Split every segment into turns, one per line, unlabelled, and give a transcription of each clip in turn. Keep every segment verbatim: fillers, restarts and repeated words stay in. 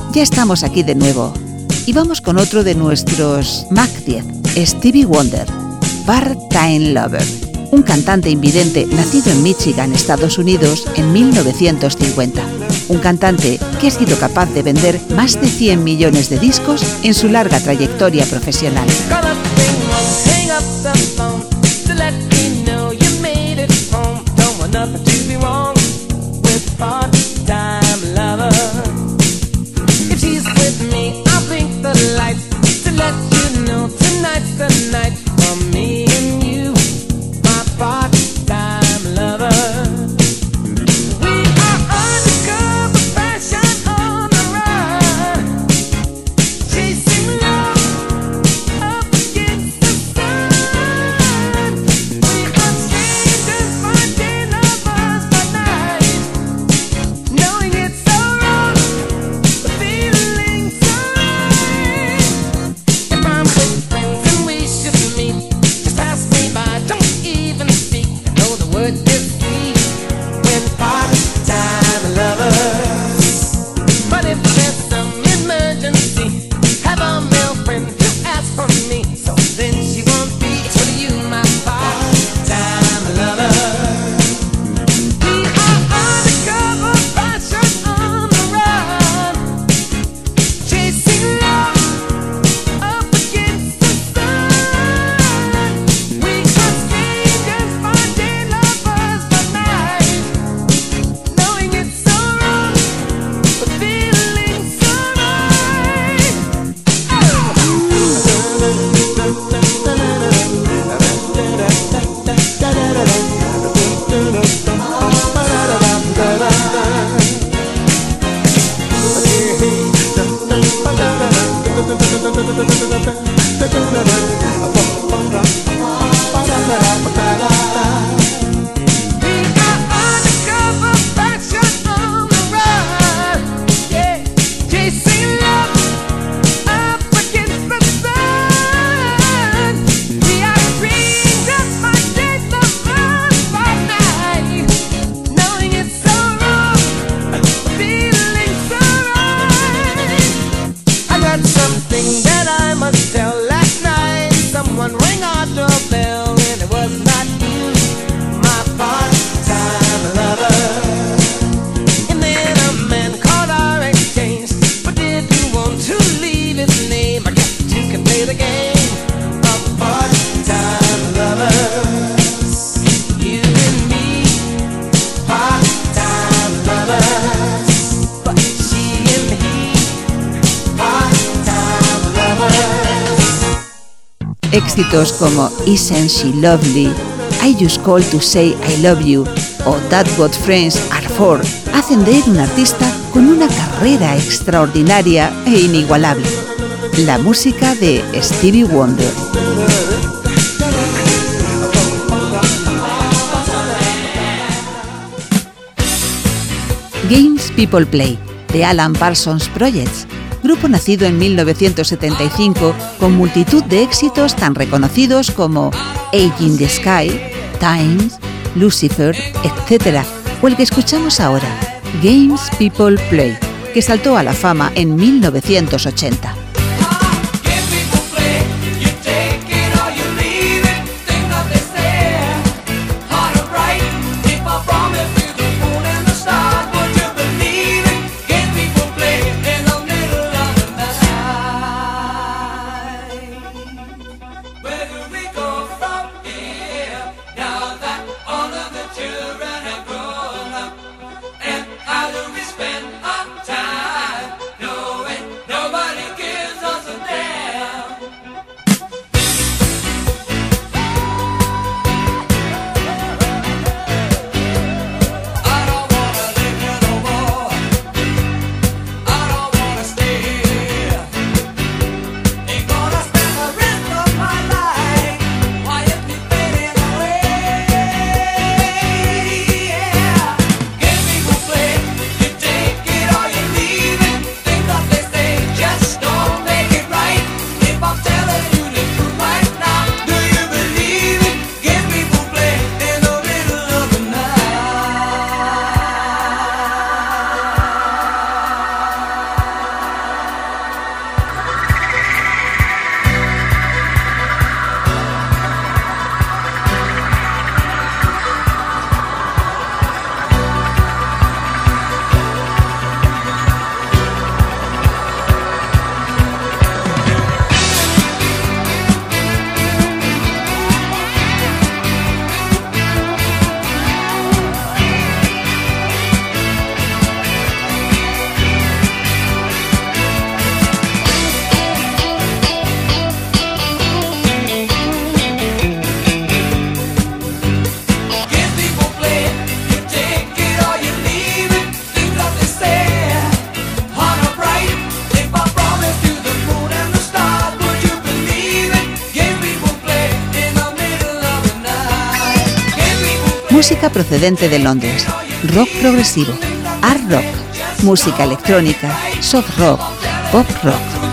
Ya estamos aquí de nuevo y vamos con otro de nuestros Mac diez, Stevie Wonder, Part-Time Lover, un cantante invidente nacido en Michigan, Estados Unidos, en mil novecientos cincuenta. Un cantante que ha sido capaz de vender más de cien millones de discos en su larga trayectoria profesional. Éxitos como Isn't She Lovely, I Just Called to Say I Love You o That's What Friends Are For hacen de él un artista con una carrera extraordinaria e inigualable. La música de Stevie Wonder. Games People Play, de Alan Parsons Project, grupo nacido en mil novecientos setenta y cinco con multitud de éxitos tan reconocidos como Age in the Sky, Times, Lucifer, etcétera, o el que escuchamos ahora, Games People Play, que saltó a la fama en mil novecientos ochenta.
Nobody cares.
música procedente de Londres, rock progresivo, art rock, música electrónica, soft rock, pop rock.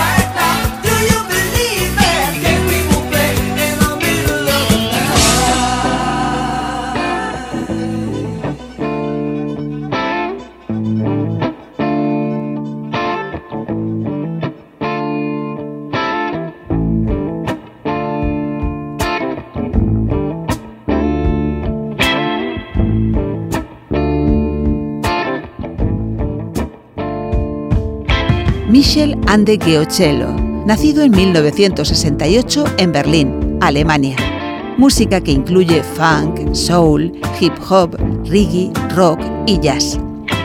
Michel Ande Geocello, nacido en mil novecientos sesenta y ocho en Berlín, Alemania. Música que incluye funk, soul, hip hop, reggae, rock y jazz.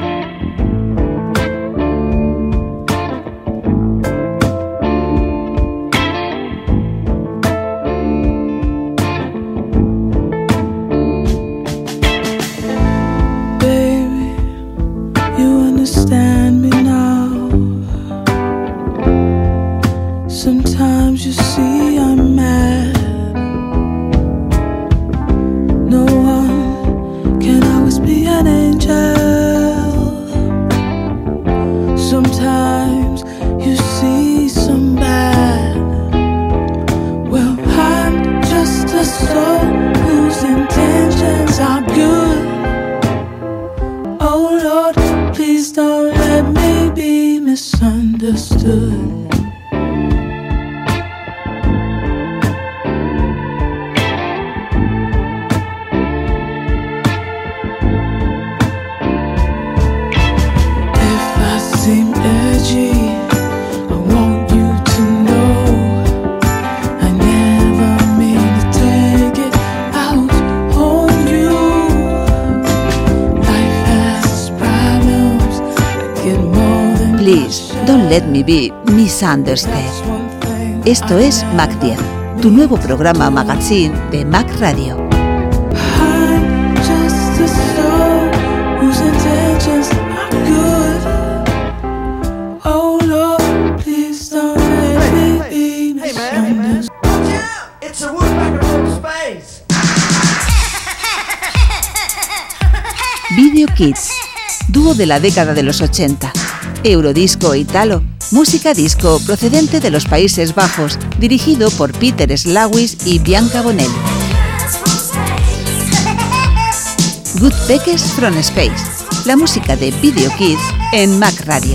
Let Me Be Misunderstood. Esto es Mac diez, tu nuevo programa magazine de Mac Radio. Video Kids, dúo de la década de los ochenta. Eurodisco e italo, música disco procedente de los Países Bajos, dirigido por Peter Slawis y Bianca Bonelli. Good Peckers from Space, la música de Video Kids en Mac Radio.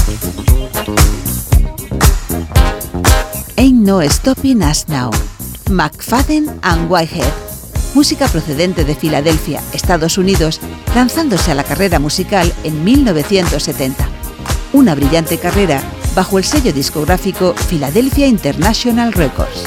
Ain't No Stopping Us Now, McFadden and Whitehead, música procedente de Filadelfia, Estados Unidos, lanzándose a la carrera musical en mil novecientos setenta. Una brillante carrera bajo el sello discográfico Philadelphia International Records.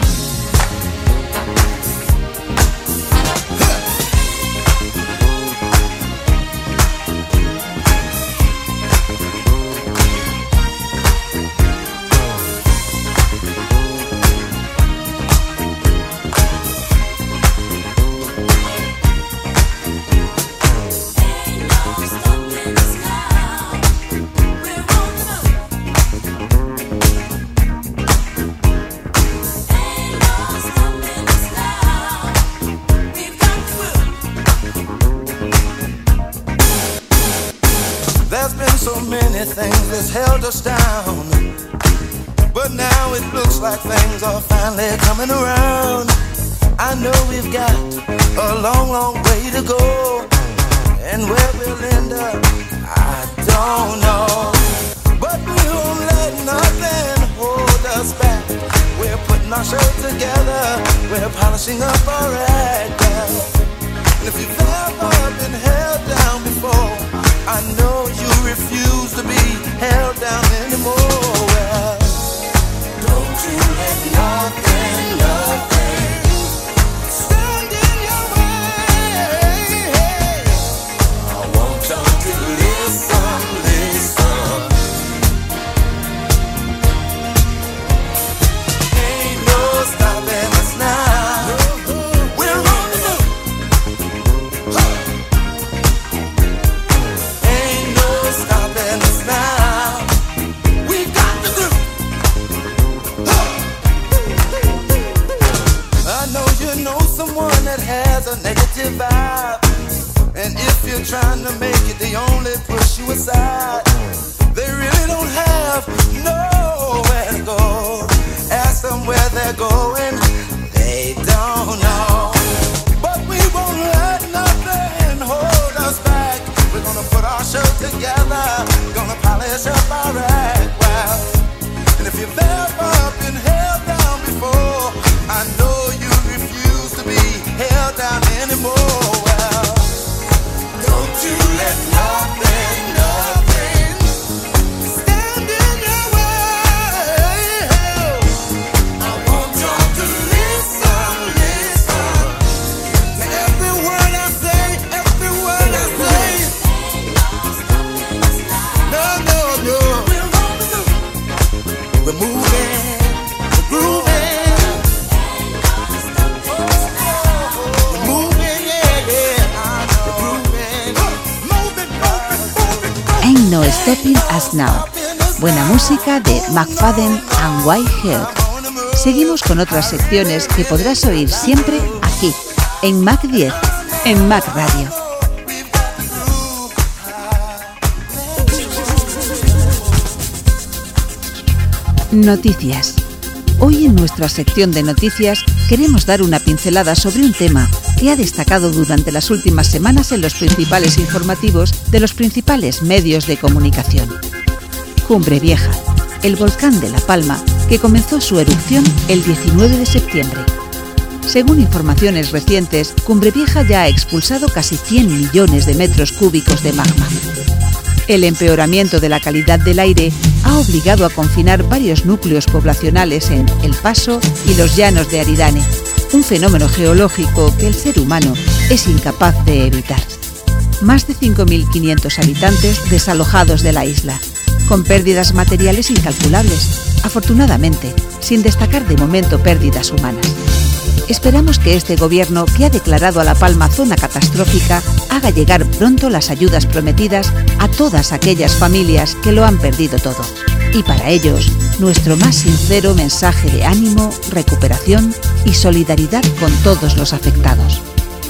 Stepping Us Now. Buena música de McFadden and Whitehead. Seguimos con otras secciones que podrás oír siempre aquí, en Mac diez, en Mac Radio. Noticias. Hoy en nuestra sección de noticias queremos dar una pincelada sobre un tema que ha destacado durante las últimas semanas en los principales informativos de los principales medios de comunicación. Cumbre Vieja, el volcán de La Palma, que comenzó su erupción el diecinueve de septiembre. Según informaciones recientes, Cumbre Vieja ya ha expulsado casi cien millones de metros cúbicos de magma. El empeoramiento de la calidad del aire ha obligado a confinar varios núcleos poblacionales en El Paso y los Llanos de Aridane, un fenómeno geológico que el ser humano es incapaz de evitar. Más de cinco mil quinientos habitantes desalojados de la isla, con pérdidas materiales incalculables, afortunadamente, sin destacar de momento pérdidas humanas. Esperamos que este gobierno, que ha declarado a La Palma zona catastrófica, haga llegar pronto las ayudas prometidas a todas aquellas familias que lo han perdido todo. Y para ellos, nuestro más sincero mensaje de ánimo, recuperación y solidaridad con todos los afectados.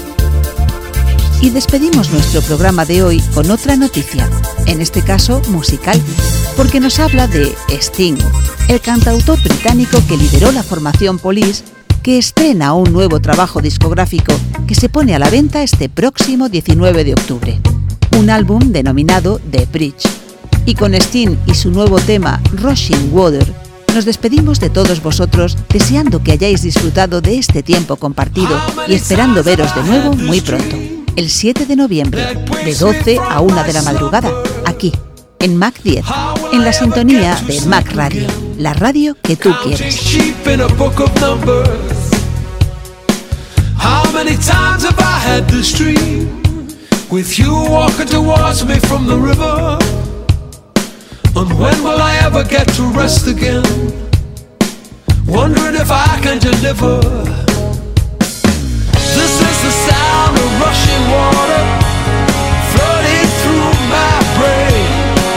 Y despedimos nuestro programa de hoy con otra noticia, en este caso musical, porque nos habla de Sting, el cantautor británico que lideró la formación Police, que estrena un nuevo trabajo discográfico que se pone a la venta este próximo diecinueve de octubre. Un álbum denominado The Bridge. Y con Sting y su nuevo tema Rushing Water, Nos despedimos de todos vosotros deseando que hayáis disfrutado de este tiempo compartido y esperando veros de nuevo muy pronto, el siete de noviembre, de doce a una de la madrugada, aquí, en Mac diez, en la sintonía de Mac Radio, la radio que tú quieres.
How many times have I had this dream, with you walking towards me from the river? And when will I ever get to rest again, wondering if I can deliver? This is the sound of rushing water flooding through my brain.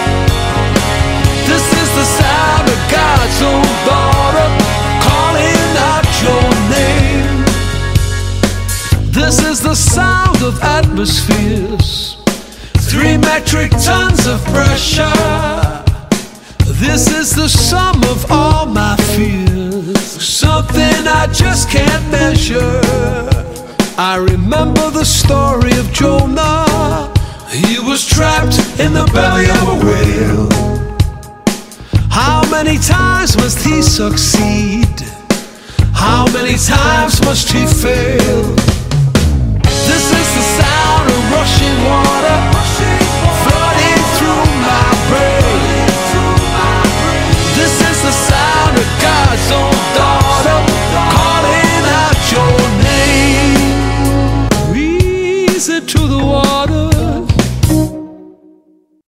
This is the sound of God's own daughter calling out your name. This is the sound of atmospheres, three metric tons of pressure. This is the sum of all my fears, something I just can't measure. I remember the story of Jonah. He was trapped in the belly of a whale. How many times must he succeed? How many times must he fail? This is the sound of rushing water